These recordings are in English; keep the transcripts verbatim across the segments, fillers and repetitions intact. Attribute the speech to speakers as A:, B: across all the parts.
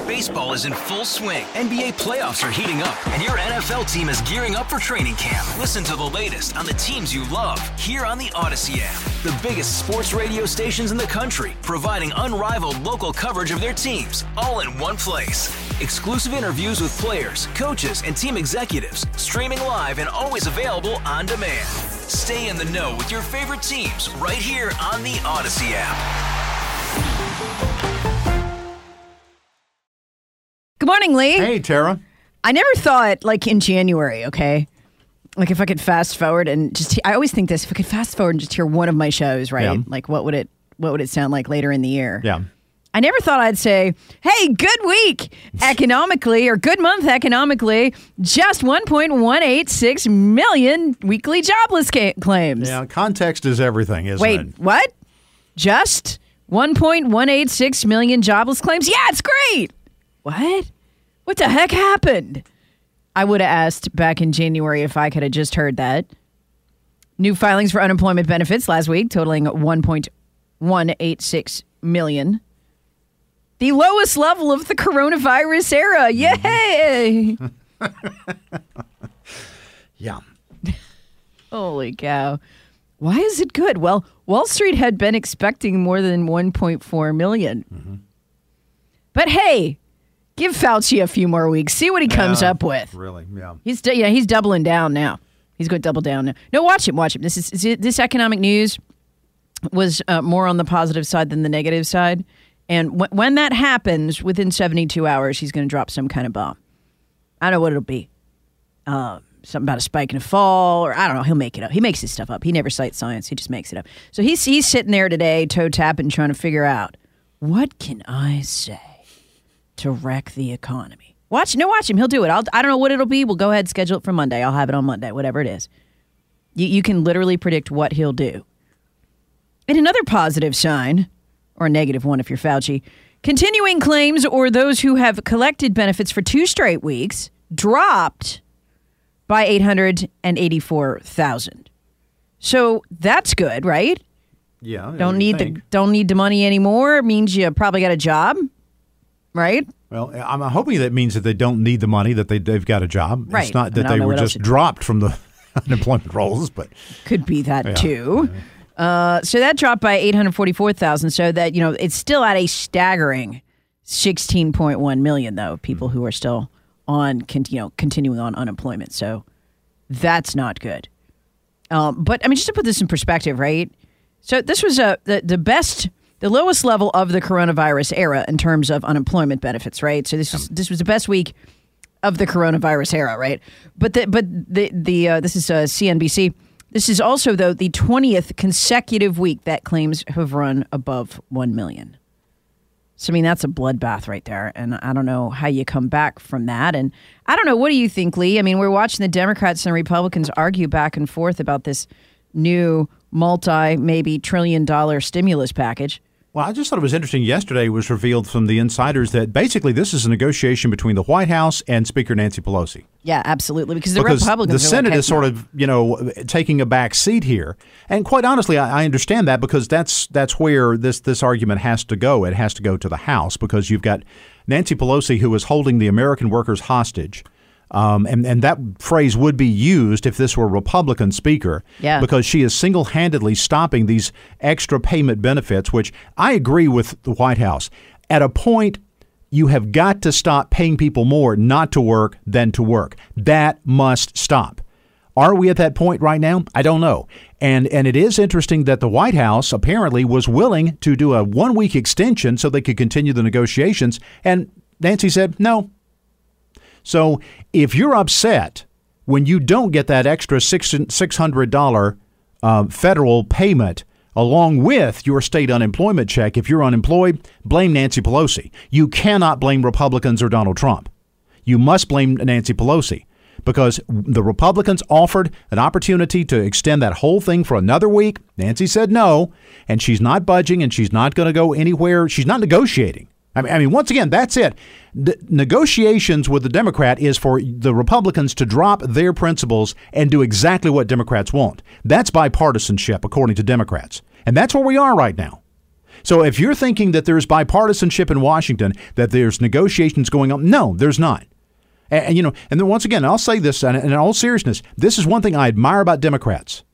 A: Baseball is in full swing. N B A playoffs are heating up, and your N F L team is gearing up for training camp. Listen to the latest on the teams you love here on the Odyssey app. The biggest sports radio stations in the country, providing unrivaled local coverage of their teams, all in one place. Exclusive interviews with players, coaches, and team executives, streaming live and always available on demand. Stay in the know with your favorite teams right here on the Odyssey app.
B: Good morning, Lee.
C: Hey, Tara.
B: I never thought, like, in January, okay? Like, if I could fast forward and just, I always think this, if I could fast forward and just hear one of my shows, right? Yeah. Like, what would it, what would it sound like later in the year?
C: Yeah.
B: I never thought I'd say, hey, good week economically, or good month economically, just one point one eight six million weekly jobless ca- claims.
C: Yeah, context is everything, isn't
B: Wait,
C: it?
B: Wait, what? Just one point one eight six million jobless claims? Yeah, it's great. What? What the heck happened? I would have asked back in January if I could have just heard that. New filings for unemployment benefits last week totaling one point one eight six million. The lowest level of the coronavirus era. Yay!
C: Yeah.
B: Holy cow. Why is it good? Well, Wall Street had been expecting more than one point four million. Mm-hmm. But hey, give Fauci a few more weeks. See what he comes
C: yeah,
B: up with.
C: Really, yeah.
B: He's yeah, he's doubling down now. He's going to double down now. No, watch him, watch him. This is this economic news was uh, more on the positive side than the negative side. And w- when that happens, within seventy-two hours, he's going to drop some kind of bomb. I don't know what it'll be. Uh, something about a spike and a fall, or I don't know. He'll make it up. He makes his stuff up. He never cites science. He just makes it up. So he's he's sitting there today, toe tapping, trying to figure out, what can I say to wreck the economy? Watch, no, watch him. He'll do it. I'll, I don't know what it'll be. We'll go ahead and schedule it for Monday. I'll have it on Monday, whatever it is. You, you can literally predict what he'll do. And another positive sign, or a negative one if you're Fauci, continuing claims or those who have collected benefits for two straight weeks dropped by eight hundred eighty-four thousand. So that's good, right?
C: Yeah.
B: Don't need
C: think.
B: the don't need the money anymore. It means you probably got a job. Right?
C: Well, I'm hoping that means that they don't need the money, that they, they've got a job.
B: Right.
C: It's not
B: I
C: that
B: mean,
C: they were just dropped from the unemployment rolls, but
B: could be that
C: yeah.
B: too. Uh, so that dropped by eight hundred forty-four thousand. So that, you know, it's still at a staggering sixteen point one million, though, people mm-hmm. who are still on, you know, continuing on unemployment. So that's not good. Um, but I mean, just to put this in perspective, right? So this was a the, the best. The lowest level of the coronavirus era in terms of unemployment benefits, right? So this was this was the best week of the coronavirus era, right? But the, but the the uh, this is uh, C N B C. This is also, though, the twentieth consecutive week that claims have run above one million. So I mean, that's a bloodbath right there, and I don't know how you come back from that. And I don't know, what do you think, Lee? I mean, we're watching the Democrats and Republicans argue back and forth about this new multi, maybe trillion dollar stimulus package.
C: Well, I just thought it was interesting. Yesterday it was revealed from the insiders that basically this is a negotiation between the White House and Speaker Nancy Pelosi.
B: Yeah, absolutely. Because the
C: because
B: Republicans
C: the
B: are
C: Senate
B: like, hey,
C: is sort of, you know, taking a back seat here. And quite honestly, I, I understand that, because that's that's where this, this argument has to go. It has to go to the House, because you've got Nancy Pelosi, who is holding the American workers hostage. Um, and, and that phrase would be used if this were a Republican speaker,
B: yeah.
C: because she is single-handedly stopping these extra payment benefits, which I agree with the White House. At a point, you have got to stop paying people more not to work than to work. That must stop. Are we at that point right now? I don't know. And and it is interesting that the White House apparently was willing to do a one-week extension so they could continue the negotiations. And Nancy said, no. So if you're upset when you don't get that extra six hundred dollars uh, federal payment along with your state unemployment check, if you're unemployed, blame Nancy Pelosi. You cannot blame Republicans or Donald Trump. You must blame Nancy Pelosi, because the Republicans offered an opportunity to extend that whole thing for another week. Nancy said no, and she's not budging, and she's not going to go anywhere. She's not negotiating. I mean, I mean, once again, that's it. The negotiations with the Democrat is for the Republicans to drop their principles and do exactly what Democrats want. That's bipartisanship, according to Democrats. And that's where we are right now. So if you're thinking that there's bipartisanship in Washington, that there's negotiations going on, no, there's not. And, and you know, and then once again, I'll say this, and in all seriousness, this is one thing I admire about Democrats.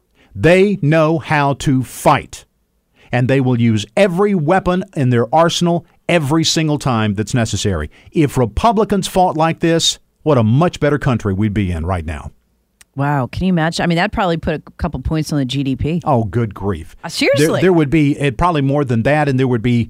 C: They know how to fight, and they will use every weapon in their arsenal every single time that's necessary. If Republicans fought like this, what a much better country we'd be in right now.
B: Wow. Can you imagine? I mean, that'd probably put a couple points on the G D P.
C: Oh, good grief.
B: Uh, seriously.
C: There, there would be it, probably more than that, and there would be,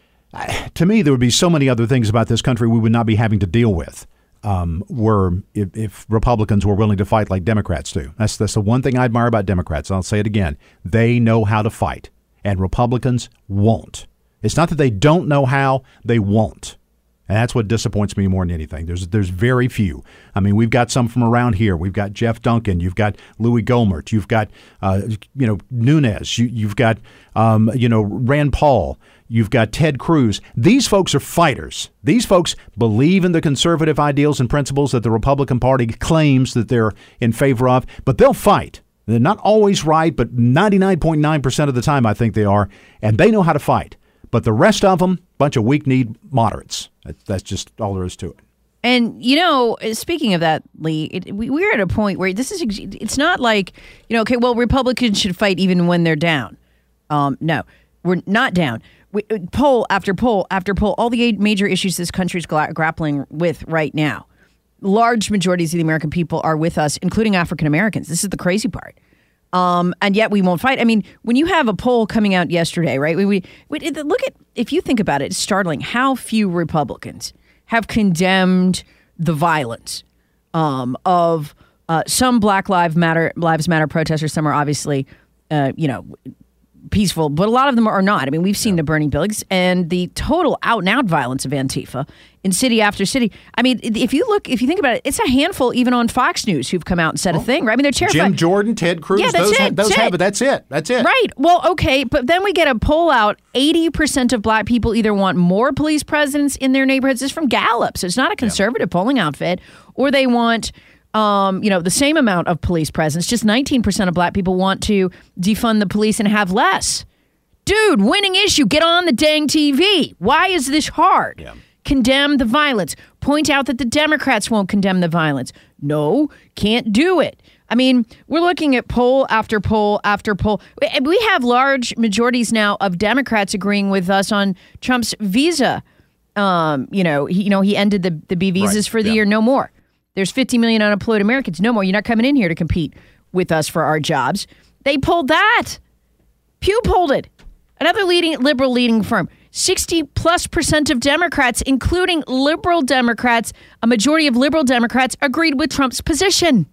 C: uh, to me, there would be so many other things about this country we would not be having to deal with um, were if, if Republicans were willing to fight like Democrats do. That's, that's the one thing I admire about Democrats. I'll say it again. They know how to fight, and Republicans won't. It's not that they don't know how, they won't. And that's what disappoints me more than anything. There's there's very few. I mean, we've got some from around here. We've got Jeff Duncan. You've got Louis Gohmert. You've got, uh, you know, Nunes. You, you've got, um, you know, Rand Paul. You've got Ted Cruz. These folks are fighters. These folks believe in the conservative ideals and principles that the Republican Party claims that they're in favor of, but they'll fight. They're not always right, but ninety-nine point nine percent of the time I think they are, and they know how to fight. But the rest of them, bunch of weak-kneed moderates. That's just all there is to it.
B: And, you know, speaking of that, Lee, it, we, we're at a point where this is, it's not like, you know, okay, well, Republicans should fight even when they're down. Um, no, we're not down. We, poll after poll after poll, all the eight major issues this country's gra- grappling with right now. Large majorities of the American people are with us, including African Americans. This is the crazy part. Um, and yet we won't fight. I mean, when you have a poll coming out yesterday, right? We, we, we look at, if you think about it, it's startling how few Republicans have condemned the violence um, of uh, some Black Lives Matter Lives Matter protesters. Some are obviously, uh, you know, peaceful, but a lot of them are not. I mean, we've seen yeah. the burning buildings and the total out and out violence of Antifa in city after city. I mean, if you look, if you think about it, it's a handful even on Fox News who've come out and said well, a thing, right? I mean, they're terrified.
C: Jim Jordan, Ted Cruz,
B: yeah, that's
C: those,
B: it,
C: ha- those
B: that's
C: have
B: it.
C: it. That's it. That's it.
B: Right. Well, okay. But then we get a poll out. eighty percent of black people either want more police presence in their neighborhoods. This is from Gallup. So it's not a conservative yeah. polling outfit. Or they want, um, you know, the same amount of police presence. Just nineteen percent of black people want to defund the police and have less. Dude, winning issue. Get on the dang T V. Why is this hard? Yeah. Condemn the violence. Point out that the Democrats won't condemn the violence. No, can't do it. I mean, we're looking at poll after poll after poll. We have large majorities now of Democrats agreeing with us on Trump's visa. Um, you know, he, you know, he ended the, the B visas right. for the yeah. year. No more. There's fifty million unemployed Americans. No more. You're not coming in here to compete with us for our jobs. They pulled that. Pew polled it. Another leading liberal leading firm. sixty plus percent of Democrats, including liberal Democrats, a majority of liberal Democrats, agreed with Trump's position.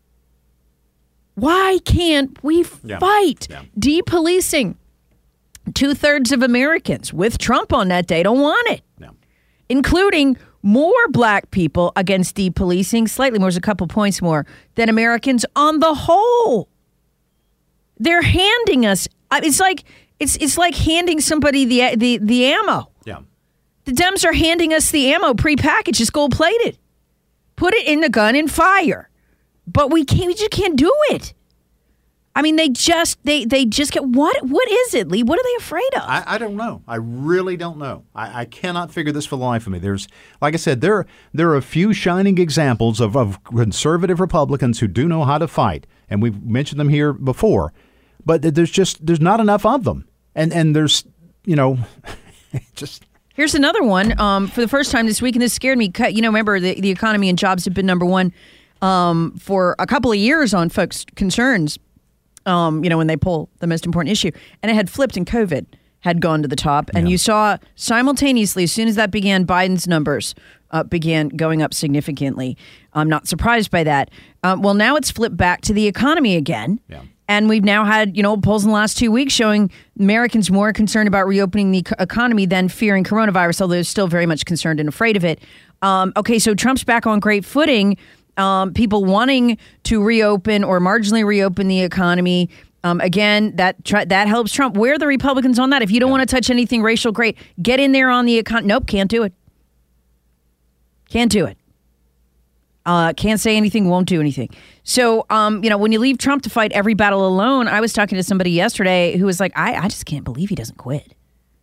B: Why can't we
C: yeah.
B: fight?
C: Yeah.
B: Depolicing. Two-thirds of Americans with Trump on that day don't want it,
C: yeah.
B: including more black people against depolicing, slightly more, there's a couple points more, than Americans on the whole. They're handing us, it's like... It's it's like handing somebody the the the ammo.
C: Yeah.
B: The Dems are handing us the ammo prepackaged, it's gold plated. Put it in the gun and fire. But we can't. We just can't do it. I mean, they just they they just get what what is it, Lee? What are they afraid of?
C: I, I don't know. I really don't know. I, I cannot figure this for the life of me. There's, like I said, there there are a few shining examples of of conservative Republicans who do know how to fight, and we've mentioned them here before. But there's just there's not enough of them. And and there's, you know, just...
B: Here's another one. Um, for the first time this week, and this scared me. You know, remember, the, the economy and jobs have been number one um, for a couple of years on folks' concerns, um, you know, when they poll the most important issue. And it had flipped and COVID had gone to the top. And yeah. you saw simultaneously, as soon as that began, Biden's numbers uh, began going up significantly. I'm not surprised by that. Um, well, now it's flipped back to the economy again.
C: Yeah.
B: And we've now had, you know, polls in the last two weeks showing Americans more concerned about reopening the economy than fearing coronavirus, although they're still very much concerned and afraid of it. Um, okay, so Trump's back on great footing. Um, people wanting to reopen or marginally reopen the economy. Um, again, that tr- that helps Trump. Where are the Republicans on that? If you don't yeah. want to touch anything racial, great. Get in there on the economy. Nope, can't do it. Can't do it. Uh, can't say anything, won't do anything. So, um, you know, when you leave Trump to fight every battle alone, I was talking to somebody yesterday who was like, I, I just can't believe he doesn't quit.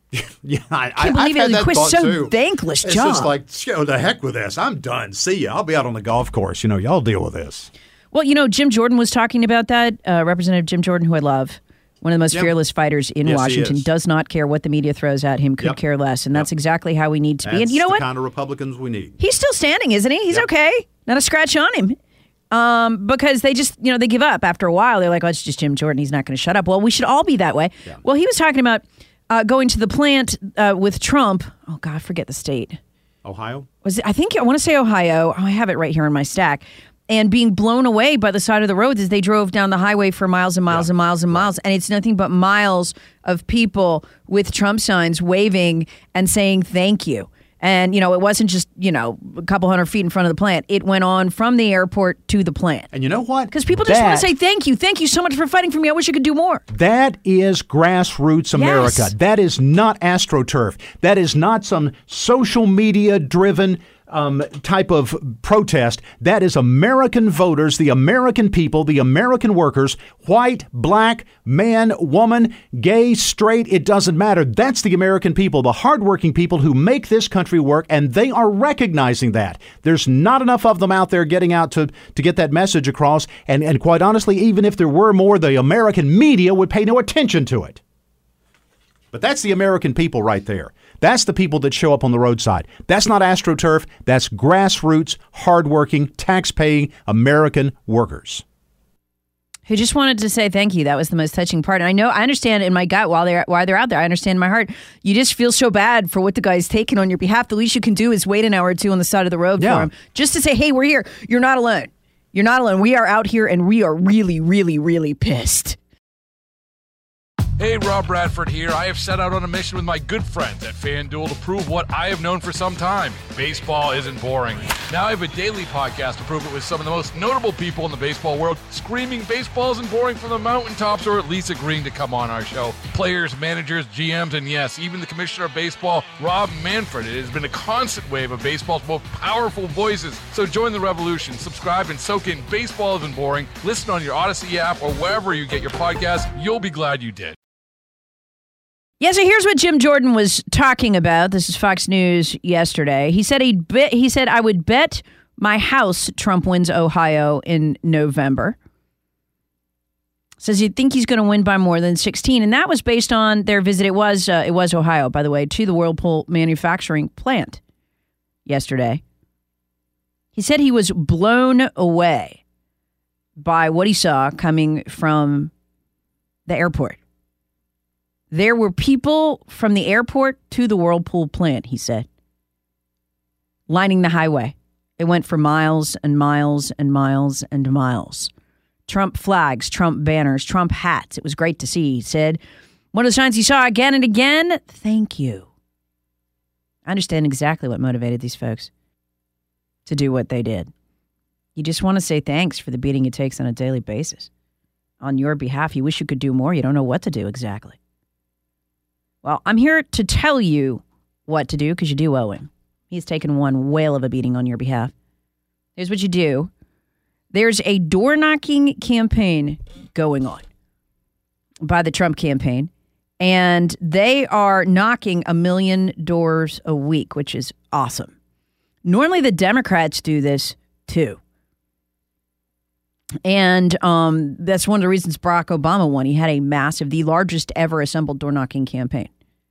C: yeah, I,
B: I can't believe
C: I've
B: it.
C: had
B: Quist
C: that
B: so
C: too.
B: thankless
C: it's
B: job.
C: It's just like, you know, the heck with this. I'm done. See ya. I'll be out on the golf course. You know, y'all deal with this.
B: Well, you know, Jim Jordan was talking about that. Uh, Representative Jim Jordan, who I love, one of the most
C: yep.
B: fearless fighters in
C: yes,
B: Washington, does not care what the media throws at him, could
C: yep.
B: care less. And that's
C: yep.
B: exactly how we need to
C: that's
B: be. And you know
C: the
B: what?
C: kind of Republicans we need.
B: He's still standing, isn't he? He's
C: yep.
B: okay. Not a scratch on him. Um, because they just, you know, they give up after a while. They're like, oh, it's just Jim Jordan. He's not going to shut up. Well, we should all be that way.
C: Yeah.
B: Well, he was talking about uh, going to the plant uh, with Trump. Oh, God, I forget the state.
C: Ohio?
B: Was it, I think, I want to say Ohio. Oh, I have it right here in my stack. And being blown away by the side of the road as they drove down the highway for miles and miles
C: yeah.
B: and miles and miles. And it's nothing but miles of people with Trump signs waving and saying thank you. And, you know, it wasn't just, you know, a couple hundred feet in front of the plant. It went on from the airport to the plant.
C: And you know what?
B: Because people just
C: that,
B: want to say thank you. Thank you so much for fighting for me. I wish I could do more.
C: That is grassroots America.
B: Yes.
C: That is not AstroTurf. That is not some social media driven Um, type of protest. That is American voters, the American people, the American workers, white, black, man, woman, gay, straight, it doesn't matter. That's the American people, the hardworking people who make this country work, and they are recognizing that. There's not enough of them out there getting out to, to get that message across, and, and quite honestly, even if there were more, the American media would pay no attention to it. But that's the American people right there. That's the people that show up on the roadside. That's not AstroTurf. That's grassroots, hardworking, tax-paying American workers.
B: Who just wanted to say thank you. That was the most touching part. And I know, I understand in my gut while they're while they're out there. I understand in my heart. You just feel so bad for what the guy's taking on your behalf. The least you can do is wait an hour or two on the side of the road
C: yeah.
B: for him, just to say, "Hey, we're here. You're not alone. You're not alone. We are out here, and we are really, really, really pissed."
D: Hey, Rob Bradford here. I have set out on a mission with my good friends at FanDuel to prove what I have known for some time. Baseball isn't boring. Now I have a daily podcast to prove it with some of the most notable people in the baseball world, screaming baseball isn't boring from the mountaintops, or at least agreeing to come on our show. Players, managers, G Ms, and yes, even the commissioner of baseball, Rob Manfred. It has been a constant wave of baseball's most powerful voices. So join the revolution. Subscribe and soak in Baseball Isn't Boring. Listen on your Odyssey app or wherever you get your podcast. You'll be glad you did.
B: Yeah, so here's what Jim Jordan was talking about. This is Fox News yesterday. He said he'd bet, he said I would bet my house Trump wins Ohio in November. Says he'd think he's going to win by more than sixteen, and that was based on their visit. It was uh, it was Ohio, by the way, to the Whirlpool manufacturing plant yesterday. He said he was blown away by what he saw coming from the airport. There were people from the airport to the Whirlpool plant, he said, lining the highway. It went for miles and miles and miles and miles. Trump flags, Trump banners, Trump hats. It was great to see, he said. One of the signs he saw again and again, thank you. I understand exactly what motivated these folks to do what they did. You just want to say thanks for the beating it takes on a daily basis. On your behalf, you wish you could do more. You don't know what to do exactly. Well, I'm here to tell you what to do because you do owe him. He's taken one whale of a beating on your behalf. Here's what you do. There's a door-knocking campaign going on by the Trump campaign, and they are knocking a million doors a week, which is awesome. Normally, the Democrats do this, too. And um, that's one of the reasons Barack Obama won. He had a massive, the largest ever assembled door-knocking campaign.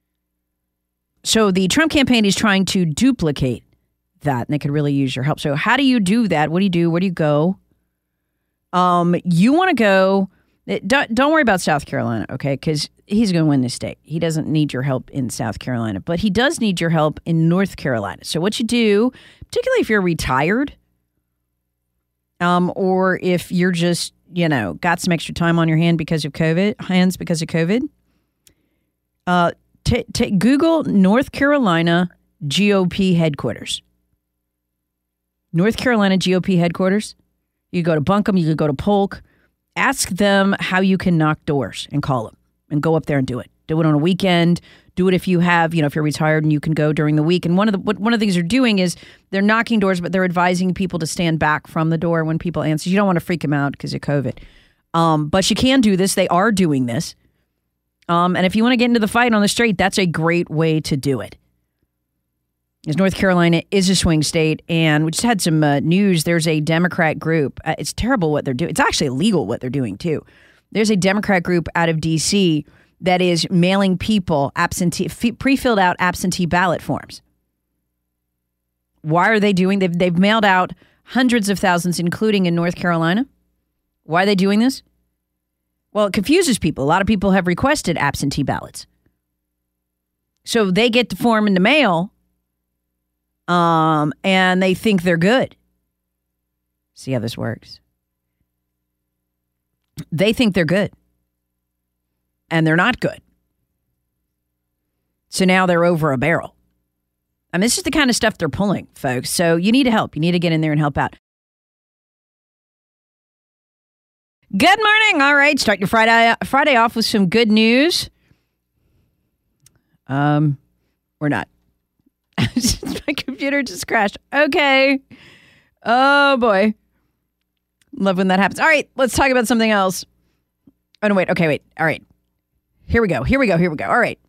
B: So the Trump campaign is trying to duplicate that, and they could really use your help. So how do you do that? What do you do? Where do you go? Um, you want to go, don't, don't worry about South Carolina, okay? Because he's going to win this state. He doesn't need your help in South Carolina, but he does need your help in North Carolina. So what you do, particularly if you're retired, Um, or if you're just, you know, got some extra time on your hand because of COVID, hands because of COVID, uh, t- t- Google North Carolina G O P headquarters. North Carolina G O P headquarters. You go to Buncombe, you could go to Polk. Ask them how you can knock doors and call them and go up there and do it. Do it on a weekend. Do it if you have, you know, if you're retired and you can go during the week. And one of the what one of the things they're doing is they're knocking doors, but they're advising people to stand back from the door when people answer. You don't want to freak them out because of COVID. Um, but you can do this. They are doing this. Um, and if you want to get into the fight on the street, that's a great way to do it. Because North Carolina is a swing state, and we just had some uh, news. There's a Democrat group. Uh, it's terrible what they're doing. It's actually illegal what they're doing, too. There's a Democrat group out of D C that is mailing people absentee, pre-filled out absentee ballot forms. Why are they doing? They've, they've mailed out hundreds of thousands, including in North Carolina. Why are they doing this? Well, it confuses people. A lot of people have requested absentee ballots. So they get the form in the mail, um, and they think they're good. See how this works? They think they're good. And they're not good. So now they're over a barrel. I mean, this is the kind of stuff they're pulling, folks. So you need to help. You need to get in there and help out. Good morning. All right. Start your Friday Friday off with some good news. Um, We're not. My computer just crashed. Okay. Oh, boy. Love when that happens. All right. Let's talk about something else. Oh, no, wait. Okay, wait. All right. Here we go. Here we go. Here we go. All right.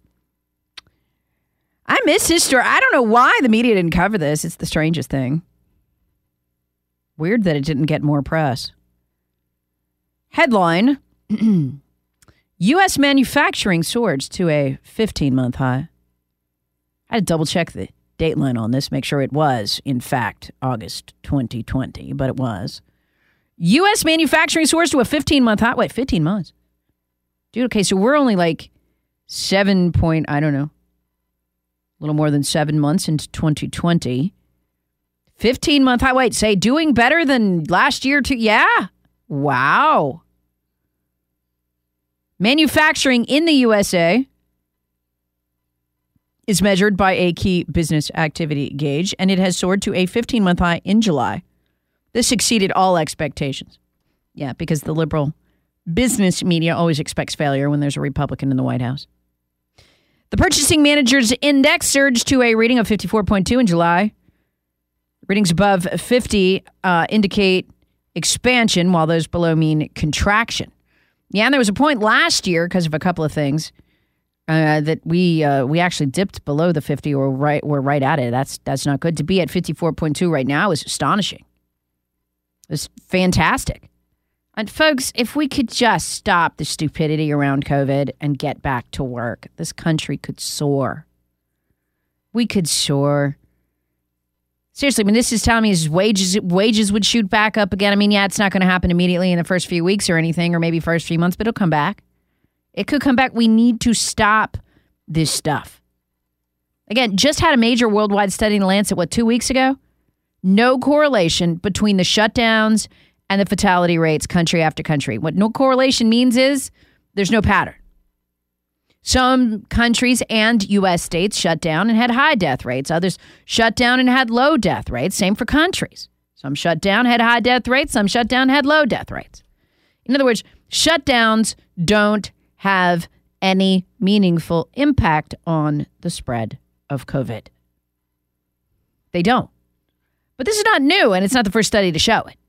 B: I miss this story. I don't know why the media didn't cover this. It's the strangest thing. Weird that it didn't get more press. Headline, U S manufacturing soars to a fifteen-month high. I had to double-check the date line on this, make sure it was, in fact, August twenty twenty, but it was. U S manufacturing soars to a fifteen-month high. Wait, fifteen months? Dude, okay, so we're only like seven point, I don't know, a little more than seven months into twenty twenty. fifteen-month high. Wait, say doing better than last year, too? Yeah. Wow. Manufacturing in the U S A is measured by a key business activity gauge, and it has soared to a fifteen-month high in July. This exceeded all expectations. Yeah, because the liberal business media always expects failure when there's a Republican in the White House. The Purchasing Managers Index surged to a reading of fifty-four point two in July. Readings above fifty uh, indicate expansion, while those below mean contraction. Yeah, and there was a point last year because of a couple of things uh, that we uh, we actually dipped below the fifty, or right we're right at it. That's that's not good. To be at fifty-four point two right now is astonishing. It's fantastic. And folks, if we could just stop the stupidity around COVID and get back to work, this country could soar. We could soar. Seriously, I mean, this is telling me his wages wages would shoot back up again. I mean, yeah, it's not going to happen immediately in the first few weeks or anything, or maybe first few months, but it'll come back. It could come back. We need to stop this stuff. Again, just had a major worldwide study in the Lancet, what, two weeks ago? No correlation between the shutdowns and the fatality rates country after country. What no correlation means is there's no pattern. Some countries and U S states shut down and had high death rates. Others shut down and had low death rates. Same for countries. Some shut down, had high death rates. Some shut down, had low death rates. In other words, shutdowns don't have any meaningful impact on the spread of COVID. They don't. But this is not new, and it's not the first study to show it.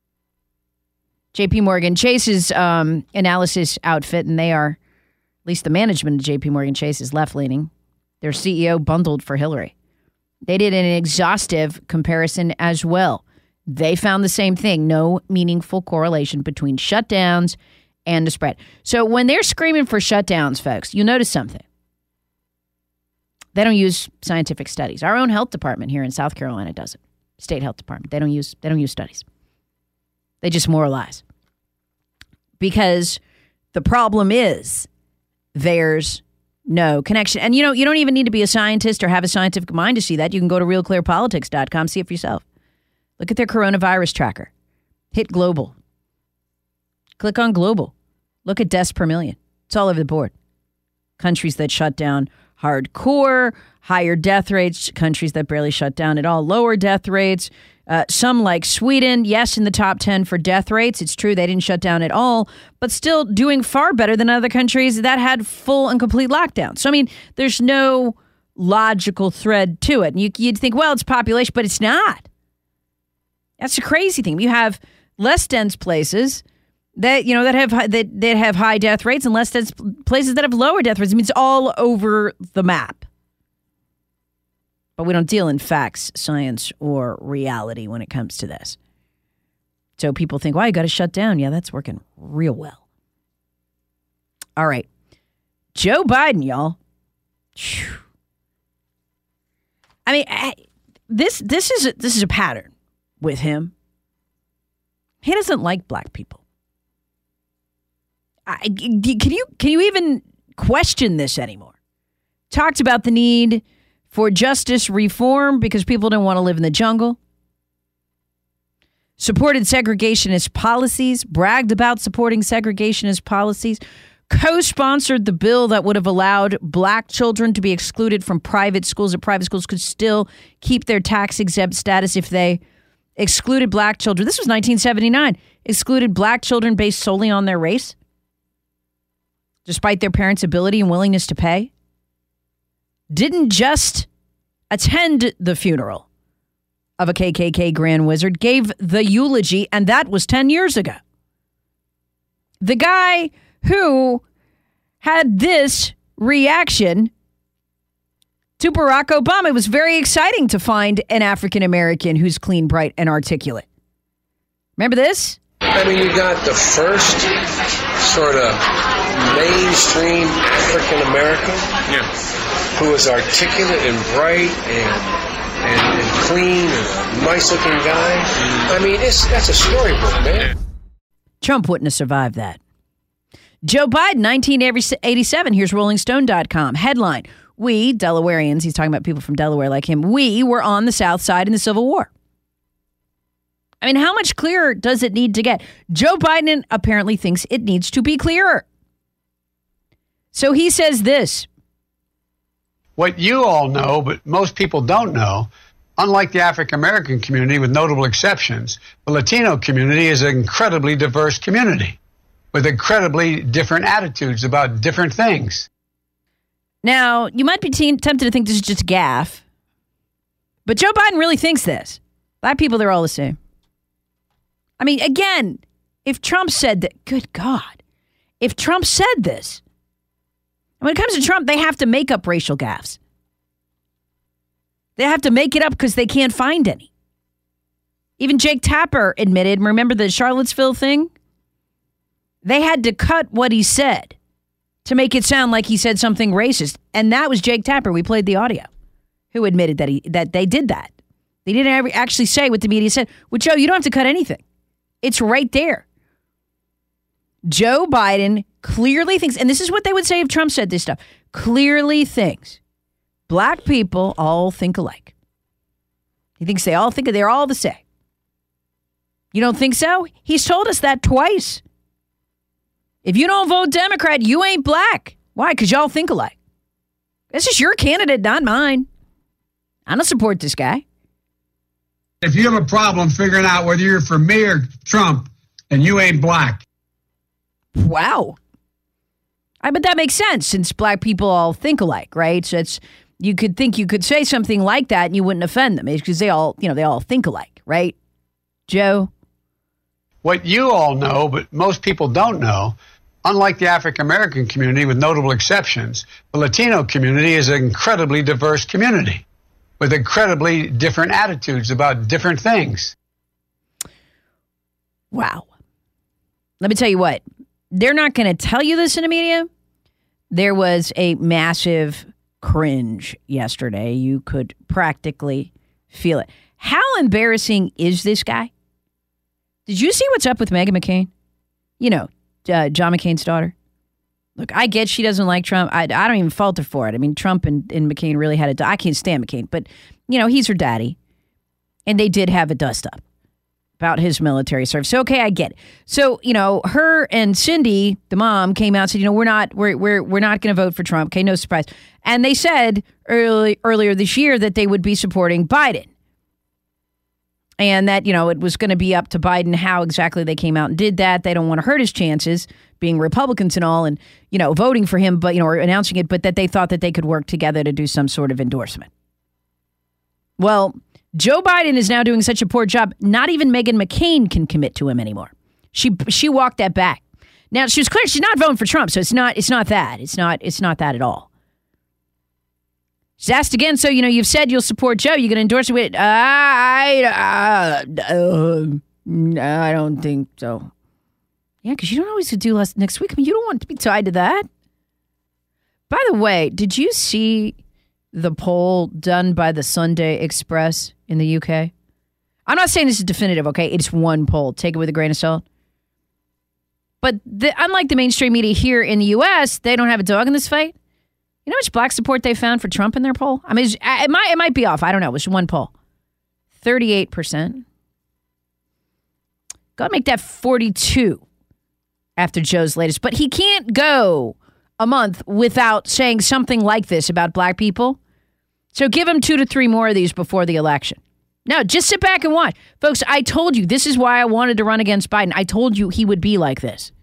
B: J P Morgan Chase's um, analysis outfit, and they are, at least the management of J P Morgan Chase is left-leaning. Their C E O bundled for Hillary. They did an exhaustive comparison as well. They found the same thing, no meaningful correlation between shutdowns and the spread. So when they're screaming for shutdowns, folks, you'll notice something. They don't use scientific studies. Our own health department here in South Carolina does it. State health department. They don't use they don't use studies. They just moralize. Because the problem is there's no connection. And, you know, you don't even need to be a scientist or have a scientific mind to see that. You can go to real clear politics dot com, see it for yourself. Look at their coronavirus tracker. Hit global. Click on global. Look at deaths per million. It's all over the board. Countries that shut down hardcore, higher death rates. Countries that barely shut down at all, lower death rates. Uh, some like Sweden, yes, in the top ten for death rates. It's true they didn't shut down at all, but still doing far better than other countries that had full and complete lockdown. So, I mean, there's no logical thread to it. And you, you'd think, well, it's population, but it's not. That's the crazy thing. You have less dense places that you know that have high, that that have high death rates, and less dense places that have lower death rates. I mean, it's all over the map. But we don't deal in facts, science, or reality when it comes to this. So people think, well, you got to shut down. Yeah, that's working real well. All right. Joe Biden, y'all. Whew. I mean, I, this this is a, this is a pattern with him. He doesn't like black people. I, can you can you even question this anymore? Talked about the need for justice reform because people don't want to live in the jungle. Supported segregationist policies, bragged about supporting segregationist policies, co-sponsored the bill that would have allowed black children to be excluded from private schools, that private schools could still keep their tax-exempt status if they excluded black children. This was nineteen seventy-nine. Excluded black children based solely on their race, despite their parents' ability and willingness to pay. Didn't just attend the funeral of a K K K Grand Wizard, gave the eulogy, and that was ten years ago. The guy who had this reaction to Barack Obama. It was very exciting to find an African-American who's clean, bright, and articulate. Remember this?
E: I mean, you got the first sort of mainstream African-American yeah. who was articulate and bright and and, and clean and a nice-looking guy. I mean, it's that's a storybook, man.
B: Trump wouldn't have survived that. Joe Biden, nineteen eighty-seven. Here's Rolling Stone dot com. Headline, we, Delawareans, he's talking about people from Delaware like him, we were on the South Side in the Civil War. I mean, how much clearer does it need to get? Joe Biden apparently thinks it needs to be clearer. So he says this.
F: What you all know, but most people don't know, unlike the African-American community, with notable exceptions, the Latino community is an incredibly diverse community with incredibly different attitudes about different things.
B: Now, you might be te- tempted to think this is just a gaffe, but Joe Biden really thinks this. Black people, they're all the same. I mean, again, if Trump said that, good God, if Trump said this, when it comes to Trump, they have to make up racial gaffes. They have to make it up because they can't find any. Even Jake Tapper admitted, remember the Charlottesville thing? They had to cut what he said to make it sound like he said something racist. And that was Jake Tapper. We played the audio, who admitted that he that they did that. They didn't ever actually say what the media said. Well, Joe, you don't have to cut anything. It's right there. Joe Biden clearly thinks, and this is what they would say if Trump said this stuff, clearly thinks black people all think alike. He thinks they all think they're all the same. You don't think so? He's told us that twice. If you don't vote Democrat, you ain't black. Why? Because y'all think alike. This is your candidate, not mine. I don't support this guy.
G: If you have a problem figuring out whether you're for me or Trump, and you ain't black.
B: Wow. I bet that makes sense since black people all think alike, right? So it's you could think you could say something like that and you wouldn't offend them because they all, you know, they all think alike, right? Joe?
F: What you all know, but most people don't know, unlike the African-American community with notable exceptions, the Latino community is an incredibly diverse community with incredibly different attitudes about different things.
B: Wow. Let me tell you what. They're not going to tell you this in the media. There was a massive cringe yesterday. You could practically feel it. How embarrassing is this guy? Did you see what's up with Meghan McCain? You know, uh, John McCain's daughter. Look, I get she doesn't like Trump. I, I don't even fault her for it. I mean, Trump and, and McCain really had a... I can't stand McCain, but, you know, he's her daddy. And they did have a dust-up about his military service. So, okay, I get it. So, you know, her and Cindy, the mom, came out and said, you know, we're not we're we're we're not going to vote for Trump. Okay, no surprise. And they said early earlier this year that they would be supporting Biden. And that, you know, it was going to be up to Biden how exactly they came out and did that. They don't want to hurt his chances, being Republicans and all, and, you know, voting for him, but, you know, or announcing it, but that they thought that they could work together to do some sort of endorsement. Well, Joe Biden is now doing such a poor job, not even Meghan McCain can commit to him anymore. She she walked that back. Now, she was clear she's not voting for Trump, so it's not it's not that. It's not it's not that at all. She's asked again, so, you know, you've said you'll support Joe. You're going to endorse it with, uh, I, uh, uh, I don't think so. Yeah, because you don't always do less next week. I mean, you don't want to be tied to that. By the way, did you see the poll done by the Sunday Express in the U K? I'm not saying this is definitive, okay? It's one poll. Take it with a grain of salt. But the, unlike the mainstream media here in the U S, they don't have a dog in this fight. You know how much black support they found for Trump in their poll? I mean, it might, it might be off. I don't know. It was one poll. thirty-eight percent. Go and make that forty-two after Joe's latest. But he can't go a month without saying something like this about black people. So give him two to three more of these before the election. No, just sit back and watch. Folks, I told you, this is why I wanted to run against Biden. I told you he would be like this.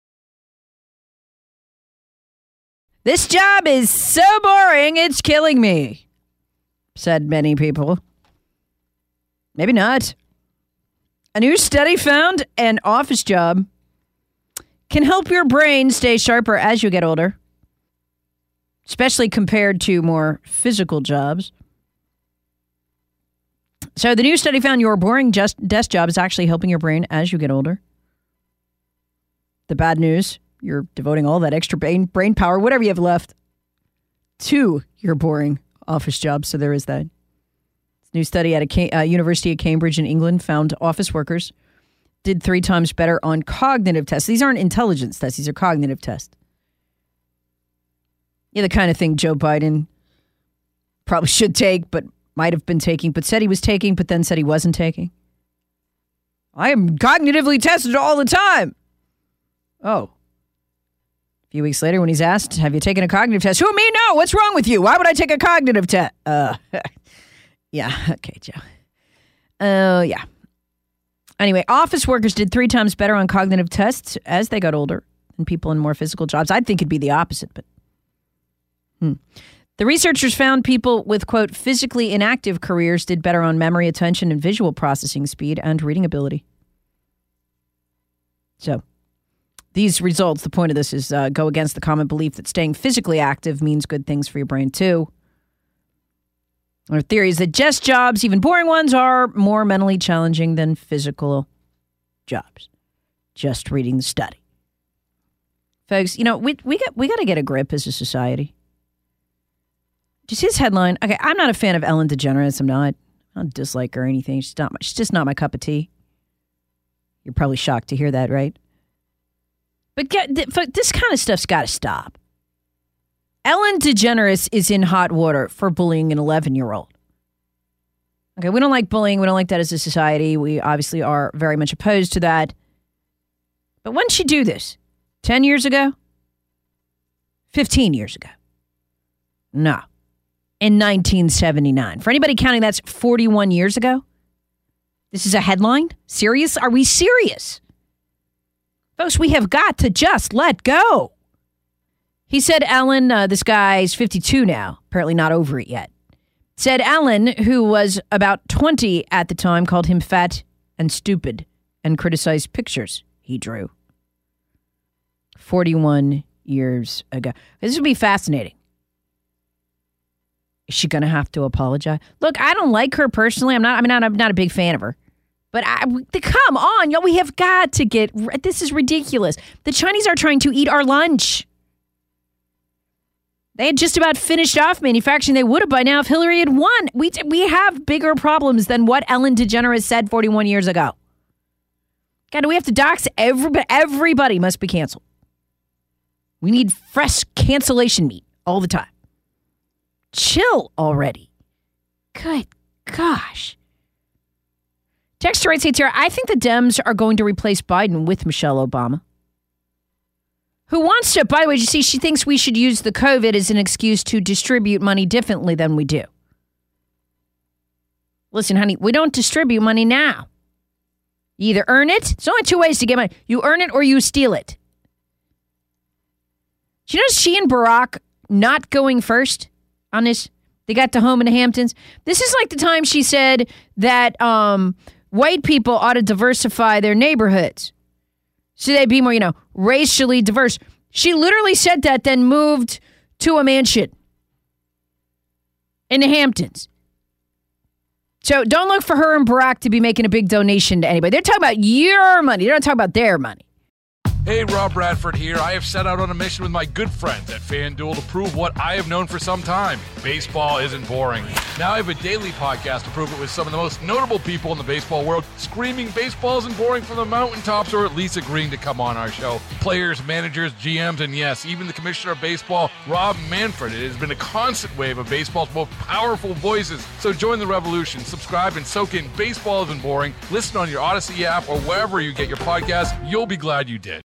B: This job is so boring, it's killing me, said many people. Maybe not. A new study found an office job can help your brain stay sharper as you get older, especially compared to more physical jobs. So the new study found your boring just desk job is actually helping your brain as you get older. The bad news, you're devoting all that extra brain, brain power, whatever you have left, to your boring office job. So there is that. This new study at a uh, University of Cambridge in England found office workers did three times better on cognitive tests. These aren't intelligence tests. These are cognitive tests. Yeah, the kind of thing Joe Biden probably should take, but might have been taking, but said he was taking, but then said he wasn't taking. I am cognitively tested all the time. Oh. A few weeks later when he's asked, have you taken a cognitive test? Who, me? No. What's wrong with you? Why would I take a cognitive test? Uh, yeah. Okay, Joe. Oh, uh, yeah. Anyway, office workers did three times better on cognitive tests as they got older than people in more physical jobs. I'd think it'd be the opposite, but hmm. The researchers found people with, quote, physically inactive careers did better on memory, attention, and visual processing speed and reading ability. So these results, the point of this is uh, go against the common belief that staying physically active means good things for your brain, too. Our theory is that just jobs, even boring ones, are more mentally challenging than physical jobs. Just reading the study. Folks, you know, we we got we got to get a grip as a society. Did you see this headline? Okay, I'm not a fan of Ellen DeGeneres. I'm not. I don't dislike her or anything. She's not. She's just not my cup of tea. You're probably shocked to hear that, right? But get, this kind of stuff's got to stop. Ellen DeGeneres is in hot water for bullying an eleven-year-old. Okay, we don't like bullying. We don't like that as a society. We obviously are very much opposed to that. But when did she do this? Ten years ago? Fifteen years ago? No. In nineteen seventy-nine. For anybody counting, that's forty-one years ago? This is a headline? Serious? Are we serious? Folks, we have got to just let go. He said Ellen, uh, this guy's fifty-two now, apparently not over it yet, said Ellen, who was about twenty at the time, called him fat and stupid and criticized pictures he drew. forty-one years ago. This would be fascinating. Is she going to have to apologize? Look, I don't like her personally. I'm not, I mean, I'm not a big fan of her. But I, come on, y'all, we have got to get, this is ridiculous. The Chinese are trying to eat our lunch. They had just about finished off manufacturing. They would have by now if Hillary had won. We we have bigger problems than what Ellen DeGeneres said forty-one years ago. God, do we have to dox everybody? Everybody must be canceled. We need fresh cancellation meat all the time. Chill already. Good gosh. Texter writes here, I think the Dems are going to replace Biden with Michelle Obama. Who wants to, by the way, you see, she thinks we should use the COVID as an excuse to distribute money differently than we do. Listen, honey, we don't distribute money now. You either earn it. There's only two ways to get money. You earn it or you steal it. Do you notice she and Barack not going first on this? They got to home in the Hamptons. This is like the time she said that um, white people ought to diversify their neighborhoods. So they'd be more, you know, racially diverse. She literally said that, then moved to a mansion in the Hamptons. So don't look for her and Barack to be making a big donation to anybody. They're talking about your money. They're not talking about their money.
D: Hey, Rob Bradford here. I have set out on a mission with my good friends at FanDuel to prove what I have known for some time. Baseball isn't boring. Now I have a daily podcast to prove it with some of the most notable people in the baseball world, screaming baseball isn't boring from the mountaintops, or at least agreeing to come on our show. Players, managers, G Ms, and yes, even the commissioner of baseball, Rob Manfred. It has been a constant wave of baseball's most powerful voices. So join the revolution. Subscribe and soak in Baseball Isn't Boring. Listen on your Odyssey app or wherever you get your podcasts. You'll be glad you did.